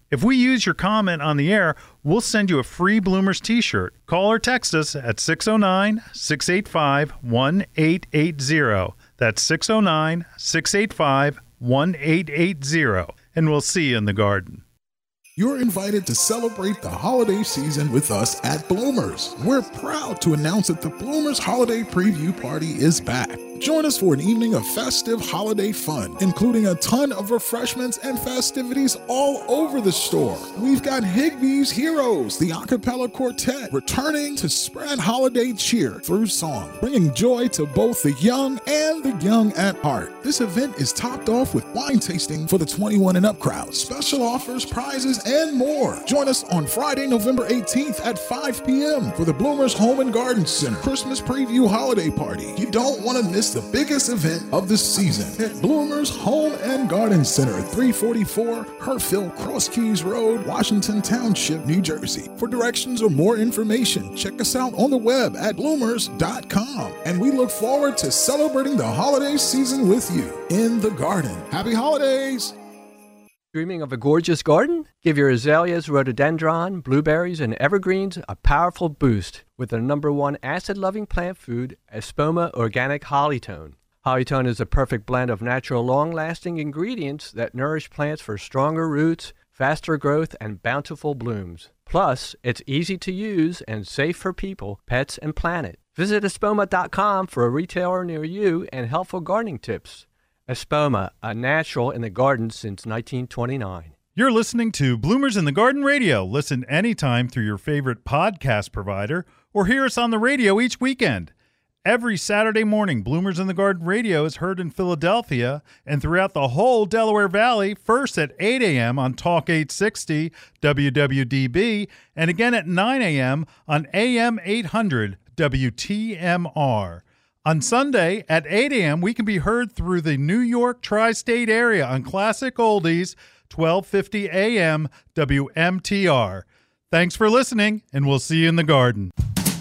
If we use your comment on the air, we'll send you a free Bloomers t-shirt. Call or text us at six oh nine, six eight five, one eight eight zero. That's six oh nine, six eight five, one eight eight zero. And we'll see you in the garden. You're invited to celebrate the holiday season with us at Bloomers. We're proud to announce that the Bloomers Holiday Preview Party is back. Join us for an evening of festive holiday fun, including a ton of refreshments and festivities all over the store. We've got Higbee's Heroes, the a cappella quartet, returning to spread holiday cheer through song, bringing joy to both the young and the young at heart. This event is topped off with wine tasting for the twenty-one and up crowd, special offers, prizes, and more. Join us on Friday, November eighteenth at five p.m. for the Bloomers Home and Garden Center Christmas Preview Holiday Party. You don't want to miss the biggest event of the season at Bloomers Home and Garden Center, three forty-four Herfield Cross Keys Road, Washington Township, New Jersey. For directions or more information, check us out on the web at bloomers dot com. And we look forward to celebrating the holiday season with you in the garden. Happy holidays! Dreaming of a gorgeous garden? Give your azaleas, rhododendron, blueberries, and evergreens a powerful boost with the number one acid-loving plant food, Espoma Organic Hollytone. Hollytone is a perfect blend of natural, long-lasting ingredients that nourish plants for stronger roots, faster growth, and bountiful blooms. Plus, it's easy to use and safe for people, pets, and planet. Visit espoma dot com for a retailer near you and helpful gardening tips. Espoma, a natural in the garden since nineteen twenty-nine. You're listening to Bloomers in the Garden Radio. Listen anytime through your favorite podcast provider or hear us on the radio each weekend. Every Saturday morning, Bloomers in the Garden Radio is heard in Philadelphia and throughout the whole Delaware Valley, first at eight a.m. on Talk eight sixty W W D B and again at nine a.m. on A M eight hundred W T M R. On Sunday at eight a.m., we can be heard through the New York tri-state area on Classic Oldies, twelve fifty A M W M T R. Thanks for listening, and we'll see you in the garden.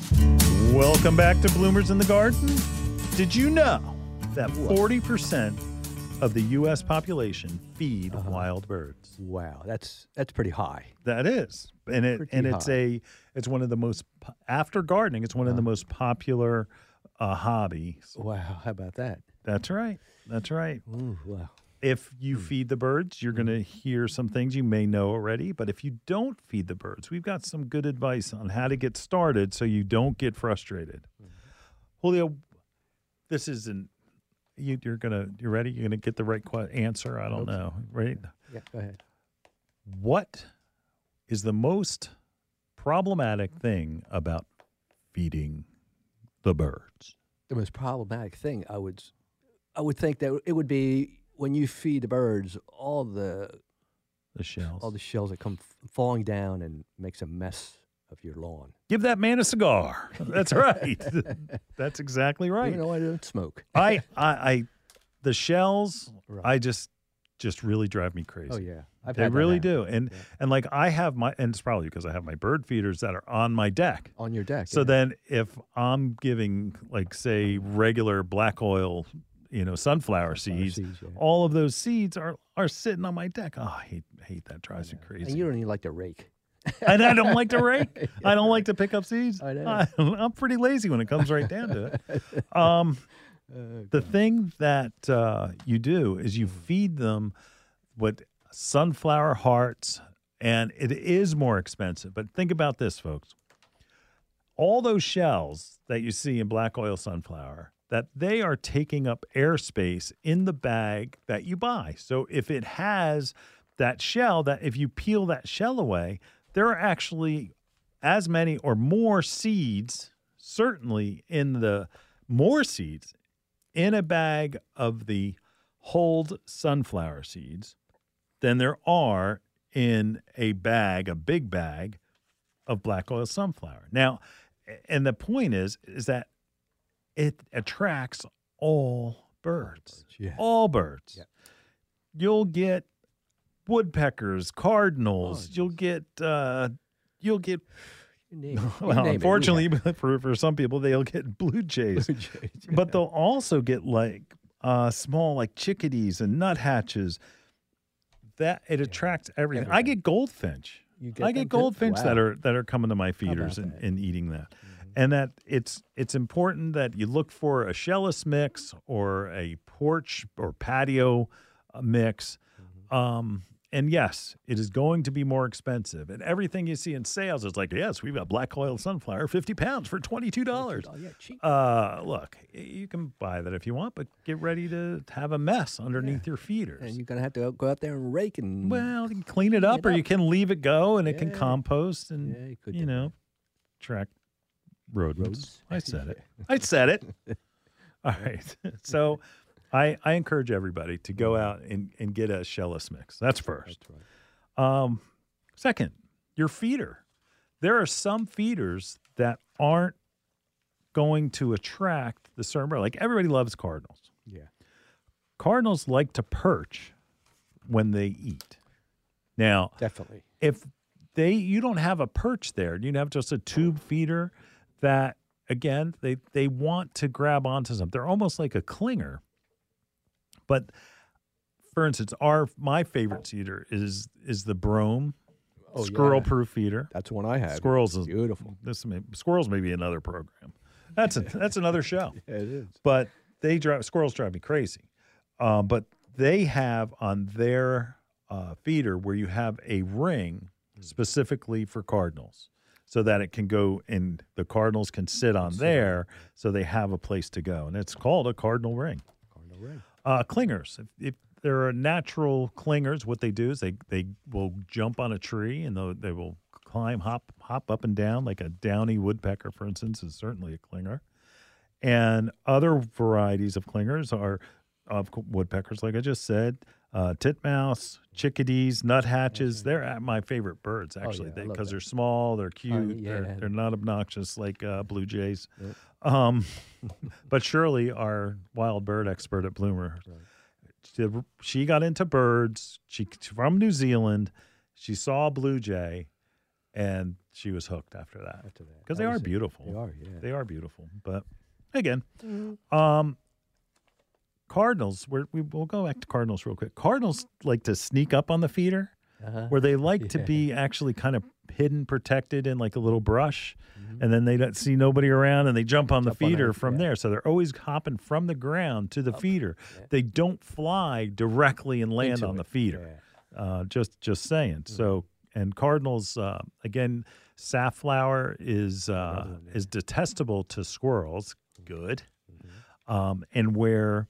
Welcome back to Bloomers in the Garden. Did you know that forty percent of the U S population feed Uh-huh. wild birds? Wow, that's that's pretty high. That is. And it Pretty and it's high. a it's one of the most po- after gardening, it's one of the most popular uh, hobbies. Wow, how about that? That's right. That's right. Ooh, wow. If you feed the birds, you're going to hear some things you may know already. But if you don't feed the birds, we've got some good advice on how to get started so you don't get frustrated. Mm-hmm. Julio, this isn't you, you're gonna you're ready. You're gonna get the right qu- answer. I don't Okay. know. Right? Yeah, go ahead. What is the most problematic thing about feeding the birds? The most problematic thing, I would, I would think that it would be when you feed the birds, all the The shells. all the shells that come f- falling down and makes a mess of your lawn. Give that man a cigar. That's right. That's exactly right. You know, I don't smoke. I, I, I, the shells, Right. I just, just really drive me crazy. Oh yeah, I've They had that really happen. do. And, Yeah. and like I have my, and it's probably because I have my bird feeders that are on my deck. On your deck. So yeah. then if I'm giving like, say, regular black oil, you know, sunflower seeds, seeds, yeah. all of those seeds are, are sitting on my deck. Oh, I hate, hate that. Drives me crazy. And you don't even like to rake. And I don't like to rake. I don't like to pick up seeds. I know. I, I'm pretty lazy when it comes right down to it. Um, the thing that uh, you do is you feed them with sunflower hearts, and it is more expensive. But think about this, folks. All those shells that you see in black oil sunflower, that they are taking up airspace in the bag that you buy. So if it has that shell, that if you peel that shell away, there are actually as many or more seeds, certainly in the more seeds, in a bag of the hulled sunflower seeds than there are in a bag, a big bag of black oil sunflower. Now, and the point is, is that it attracts all birds, Yeah. all birds. Yeah. You'll get woodpeckers, cardinals. Oh, you'll get, uh, you'll get. You name it. You Well, name it, we unfortunately, have for for some people, they'll get blue jays, blue jays, yeah. but they'll also get like uh, small, like chickadees and nuthatches. that it attracts everything. I get goldfinch. You get I them get too? goldfinch Wow. that are that are coming to my feeders about and, that? and eating that. And that it's it's important that you look for a shellless mix or a porch or patio uh, mix. Um, and yes, it is going to be more expensive. And everything you see in sales is like, yes, we've got black oil sunflower, fifty pounds for twenty-two dollars. Oh, yeah, cheap. Uh, look, y- you can buy that if you want, but get ready to have a mess underneath your feeders. And you're going to have to go out there and rake and. Well, you can clean it up, it or you up. can leave it go, and it can Yeah. compost and Yeah, you could you do know track rodents. Roads. I said it. I said it. All right. So, I I encourage everybody to go out and, and get a shellless mix. That's first. That's right. Um, second, your feeder. There are some feeders that aren't going to attract the certain bird. Like everybody loves cardinals. Yeah. Cardinals like to perch when they eat. Now, Definitely. if they you don't have a perch there, you have just a tube feeder that again they they want to grab onto something. They're almost like a clinger. But for instance, our my favorite feeder is is the Brome Oh, squirrel yeah. proof feeder. That's one I have. Squirrels is Beautiful. This may, squirrels may be another program. That's a that's another show. Yeah, it is. But they drive squirrels drive me crazy. Um, but they have on their uh, feeder where you have a ring specifically for cardinals, so that it can go and the cardinals can sit on there, so they have a place to go, and it's called a cardinal ring. Cardinal ring. Uh, clingers. If, if there are natural clingers, what they do is they, they will jump on a tree and they'll- they will climb, hop, hop up and down like a downy woodpecker, for instance, is certainly a clinger. And other varieties of clingers are of co- woodpeckers, like I just said, uh, titmouse, chickadees, nuthatches. They're at my favorite birds, actually, yeah, I love because that. they're small, they're cute, yeah. they're, they're not obnoxious like uh, blue jays. Yep. Um, but Shirley, our wild bird expert at Bloomer, she, she got into birds. She from New Zealand. She saw a blue jay, and she was hooked after that After that. because That they are was it. beautiful. They are, yeah. They are beautiful. But again, um, cardinals. We're, we we'll go back to cardinals real quick. Cardinals like to sneak up on the feeder, Uh-huh. where they like to Yeah. be actually kind of hidden, protected in like a little brush, Mhm. and then they don't see nobody around, and they jump on the Jump on feeder it, from yeah. there. So they're always hopping from the ground to the feeder. yeah. They don't fly directly and land Into on it, the feeder. yeah. Uh, just just saying. So and cardinals uh, again, safflower is uh, Another one, yeah. is detestable to squirrels. Good, Mm-hmm. um, and where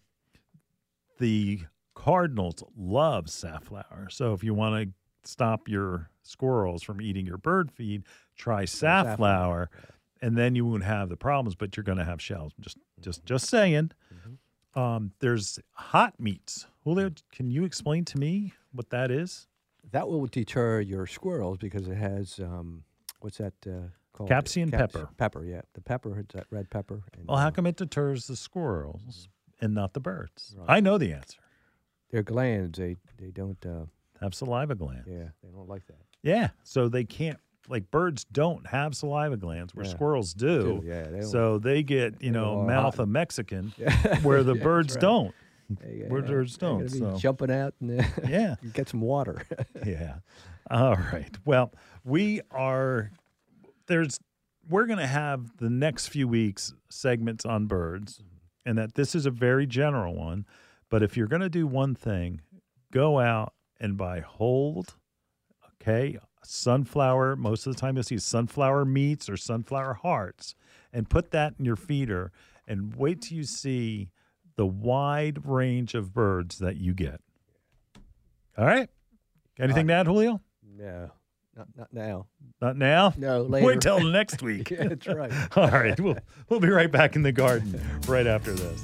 the cardinals love safflower. So if you want to stop your squirrels from eating your bird feed, try safflower, safflower. and then you won't have the problems. But you're going to have shells. Just just just saying. Mm-hmm. Um, there's hot meats. Julio, can you explain to me what that is? That will deter your squirrels because it has um, what's that uh, called? Capsaicin Caps- pepper. Pepper, yeah. The pepper, it's that red pepper. And, Well, how uh, come it deters the squirrels and not the birds? Right. I know the answer. their glands, they they don't. Uh, Have saliva glands. yeah, they don't like that. Yeah, so they can't, like birds don't have saliva glands where Yeah. squirrels do. Do, yeah, they don't- so they get, you They know, all mouth hot. of Mexican Yeah. where the Yeah, birds that's right. don't. They, Where birds they're gonna don't, be so. jumping out and uh, Yeah. get some water. Yeah. All right. Well, we are, there's, we're going to have the next few weeks segments on birds, and that this is a very general one. But if you're going to do one thing, go out and buy whole, okay, sunflower. Most of the time you'll see sunflower meats or sunflower hearts, and put that in your feeder and wait till you see the wide range of birds that you get. All right. Anything to add, Julio? no, not not now. Not now? No, later. Wait till next week. Yeah, that's right. All right. We'll, we'll be right back in the garden right after this.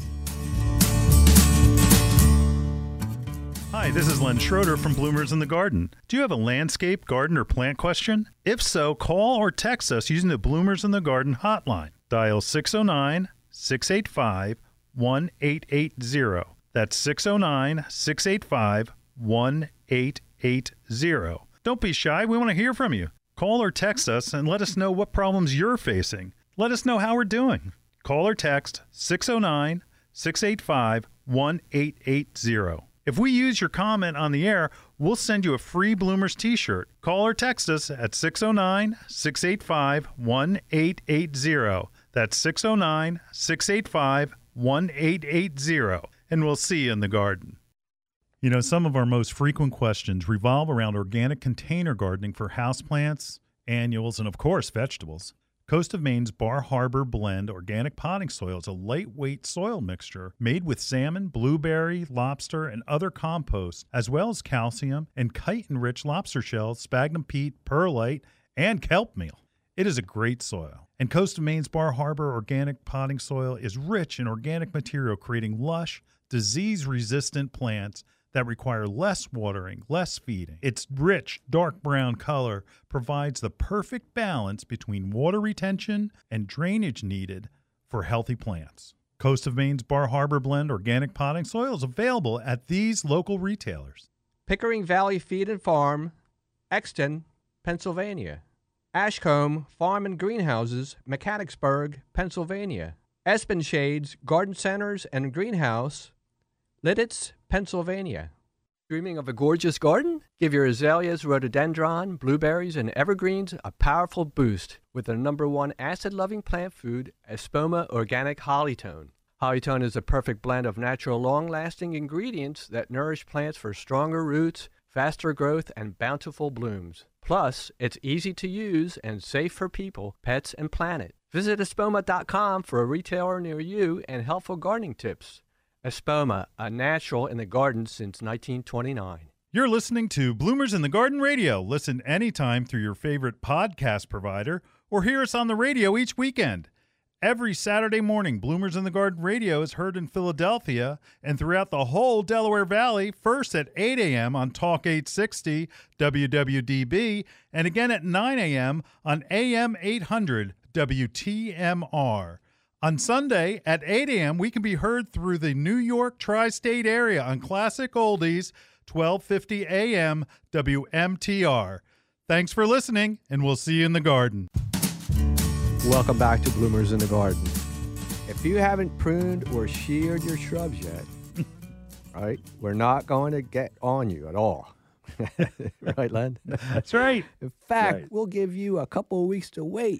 Hi, this is Len Schroeder from Bloomers in the Garden. Do you have a landscape, garden, or plant question? If so, call or text us using the Bloomers in the Garden hotline. Dial six oh nine, six eight five, one eight eight zero. That's six oh nine, six eight five, one eight eight zero. Don't be shy. We want to hear from you. Call or text us and let us know what problems you're facing. Let us know how we're doing. Call or text six oh nine, six eight five, one eight eight zero. If we use your comment on the air, we'll send you a free Bloomers t-shirt. Call or text us at six oh nine, six eight five, one eight eight zero. That's six oh nine, six eight five, one eight eight zero. And we'll see you in the garden. You know, some of our most frequent questions revolve around organic container gardening for houseplants, annuals, and of course, vegetables. Coast of Maine's Bar Harbor Blend Organic Potting Soil is a lightweight soil mixture made with salmon, blueberry, lobster, and other composts, as well as calcium and chitin-rich lobster shells, sphagnum peat, perlite, and kelp meal. It is a great soil. And Coast of Maine's Bar Harbor Organic Potting Soil is rich in organic material, creating lush, disease-resistant plants that require less watering, less feeding. Its rich, dark brown color provides the perfect balance between water retention and drainage needed for healthy plants. Coast of Maine's Bar Harbor Blend Organic Potting Soil is available at these local retailers. Pickering Valley Feed and Farm, Exton, Pennsylvania. Ashcombe Farm and Greenhouses, Mechanicsburg, Pennsylvania. Espen Shades Garden Centers and Greenhouse, Lidditz, Pennsylvania. Dreaming of a gorgeous garden? Give your azaleas, rhododendron, blueberries, and evergreens a powerful boost with the number one acid-loving plant food, Espoma Organic Hollytone. Hollytone is a perfect blend of natural, long-lasting ingredients that nourish plants for stronger roots, faster growth, and bountiful blooms. Plus, it's easy to use and safe for people, pets, and planet. Visit espoma dot com for a retailer near you and helpful gardening tips. Espoma, a natural in the garden since nineteen twenty-nine. You're listening to Bloomers in the Garden Radio. Listen anytime through your favorite podcast provider or hear us on the radio each weekend. Every Saturday morning, Bloomers in the Garden Radio is heard in Philadelphia and throughout the whole Delaware Valley, first at eight a.m. on Talk eight sixty W W D B and again at nine a.m. on A M eight hundred W T M R. On Sunday at eight a.m., we can be heard through the New York tri-state area on Classic Oldies, twelve fifty A M W M T R. Thanks for listening, and we'll see you in the garden. Welcome back to Bloomers in the Garden. If you haven't pruned or sheared your shrubs yet, right, we're not going to get on you at all. Right, Len? That's right. In fact, right. We'll give you a couple of weeks to wait.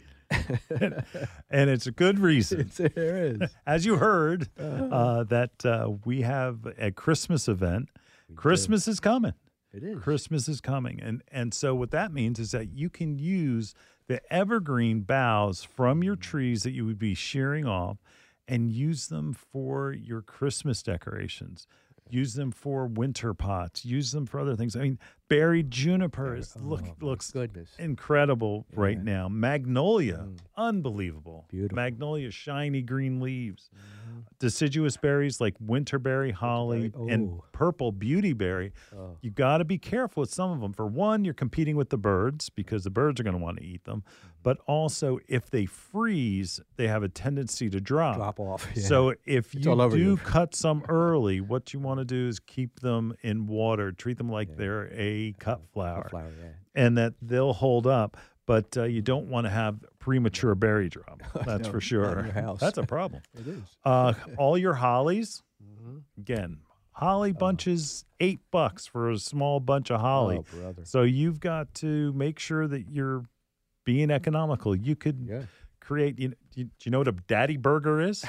And it's a good reason. There is. As you heard, uh, that uh, we have a Christmas event. We Christmas do. is coming. It is. Christmas is coming. And, and so what that means is that you can use the evergreen boughs from your trees that you would be shearing off and use them for your Christmas decorations. Use them for winter pots. Use them for other things. I mean, berry juniper is, look, oh, looks goodness. incredible yeah. right now. Magnolia, mm. unbelievable. Beautiful. Magnolia, shiny green leaves. Mm. Deciduous berries like winterberry, holly, oh. and purple beautyberry. Oh. You got to be careful with some of them. For one, you're competing with the birds because the birds are going to want to eat them. Mm-hmm. But also, if they freeze, they have a tendency to drop. Drop off. Yeah. So if It's you do you. cut some early, what you want to do is keep them in water. Treat them like yeah. they're a cut flower. Cut flower, yeah. And that they'll hold up. But uh, you don't want to have premature berry drop. That's no, for sure. not in your house. That's a problem. It is. Uh, all your hollies, mm-hmm. again, holly bunches, oh. eight bucks for a small bunch of holly. Oh, brother. So you've got to make sure that you're being economical. You could yeah. create, you, you, do you know what a daddy burger is?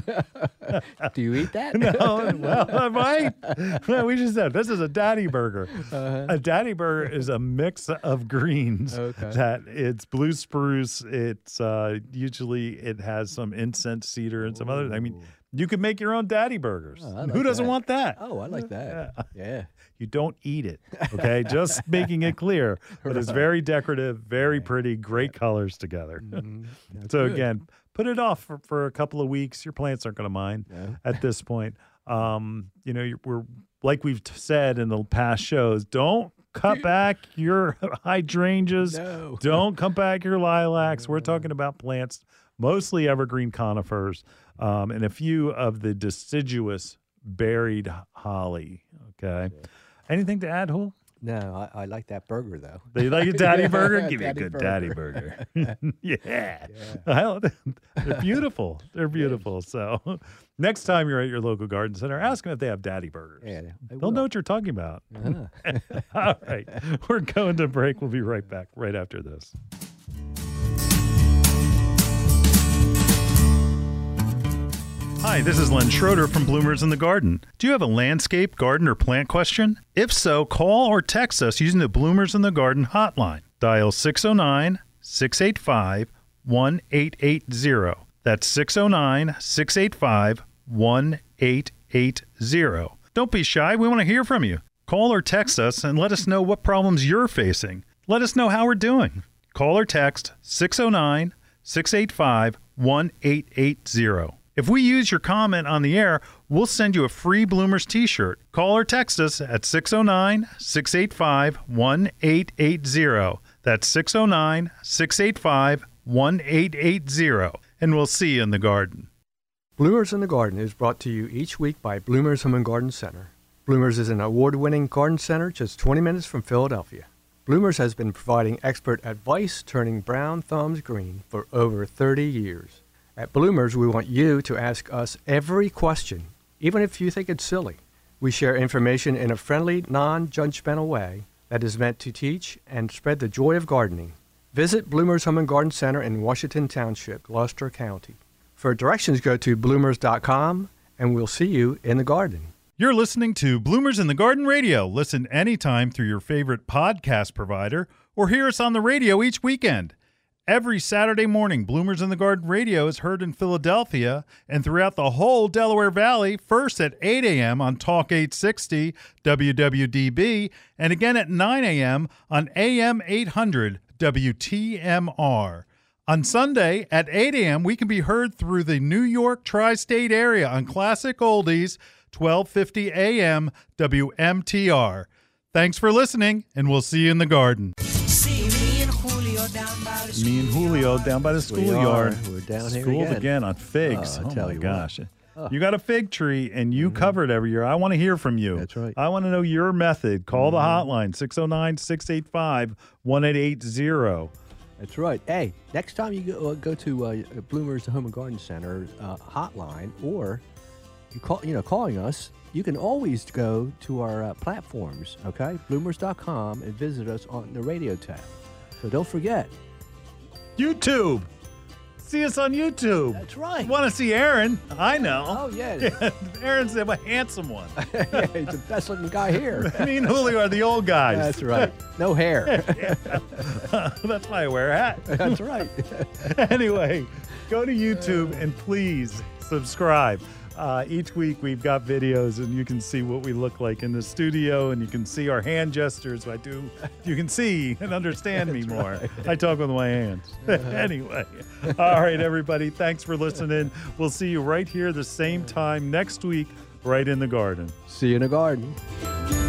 Do you eat that? No, well, I might. Well, we just said this is a daddy burger. Uh-huh. A daddy burger is a mix of greens okay. that it's blue spruce. It's uh, usually it has some incense cedar and some Ooh. other. I mean, you can make your own daddy burgers. Oh, like Who doesn't that. want that? Oh, I like that. Yeah. yeah. You don't eat it, okay? Just making it clear. But it's very decorative, very pretty, great colors together. Mm-hmm. So good. again, put it off for, for a couple of weeks. Your plants aren't going to mind no. at this point. Um, you know, we're like we've said in the past shows, don't cut back your hydrangeas. No. Don't cut back your lilacs. We're talking about plants, mostly evergreen conifers, um, and a few of the deciduous buried holly. Okay. Yeah. Anything to add, Hul? No, I, I like that burger though. They like a daddy burger? Give me a Daddy good burger. daddy burger. yeah. Well, they're beautiful. They're beautiful. So next time you're at your local garden center, ask them if they have daddy burgers. Yeah, I They'll will. know what you're talking about. Uh-huh. All right. We're going to break. We'll be right back right after this. Hi, this is Len Schroeder from Bloomers in the Garden. Do you have a landscape, garden, or plant question? If so, call or text us using the Bloomers in the Garden hotline. Dial six oh nine, six eight five, one eight eight zero. That's six oh nine, six eight five, one eight eight zero. Don't be shy. We want to hear from you. Call or text us and let us know what problems you're facing. Let us know how we're doing. Call or text six oh nine, six eight five, one eight eight zero. If we use your comment on the air, we'll send you a free Bloomers t-shirt. Call or text us at six oh nine, six eight five, one eight eight zero. That's six oh nine, six eight five, one eight eight zero. And we'll see you in the garden. Bloomers in the Garden is brought to you each week by Bloomers Home and Garden Center. Bloomers is an award-winning garden center just twenty minutes from Philadelphia. Bloomers has been providing expert advice turning brown thumbs green for over thirty years. At Bloomers, we want you to ask us every question, even if you think it's silly. We share information in a friendly, non-judgmental way that is meant to teach and spread the joy of gardening. Visit Bloomers Home and Garden Center in Washington Township, Gloucester County. For directions, go to bloomers dot com, and we'll see you in the garden. You're listening to Bloomers in the Garden Radio. Listen anytime through your favorite podcast provider or hear us on the radio each weekend. Every Saturday morning, Bloomers in the Garden Radio is heard in Philadelphia and throughout the whole Delaware Valley, first at eight a.m. on Talk eight sixty W W D B and again at nine a.m. on A M eight hundred W T M R. On Sunday at eight a.m., we can be heard through the New York tri-state area on Classic Oldies, twelve fifty A M W M T R. Thanks for listening, and we'll see you in the garden. Me and Julio down by the schoolyard. We're down here Schooled again. again on figs. Oh, I Oh, tell my you what. gosh. You got a fig tree, and you cover it every year. I want to hear from you. That's right. I want to know your method. Call the hotline, six oh nine, six eight five, one eight eight zero. That's right. Hey, next time you go, uh, go to uh, Bloomers Home and Garden Center uh, hotline, or you call, you know, calling us, you can always go to our uh, platforms, okay? bloomers dot com, and visit us on the radio tab. So don't forget. YouTube. See us on YouTube. That's right. Want to see Aaron? I know. Oh, yeah. Aaron's a handsome one. Yeah, he's the best looking guy here. Me and Julio are the old guys. That's right. No hair. That's why I wear a hat. That's right. Anyway, go to YouTube and please subscribe. Uh, each week we've got videos, and you can see what we look like in the studio, and you can see our hand gestures. I do. You can see and understand me more. right. I talk with my hands. Anyway, all right, everybody. Thanks for listening. We'll see you right here the same time next week, right in the garden. See you in the garden.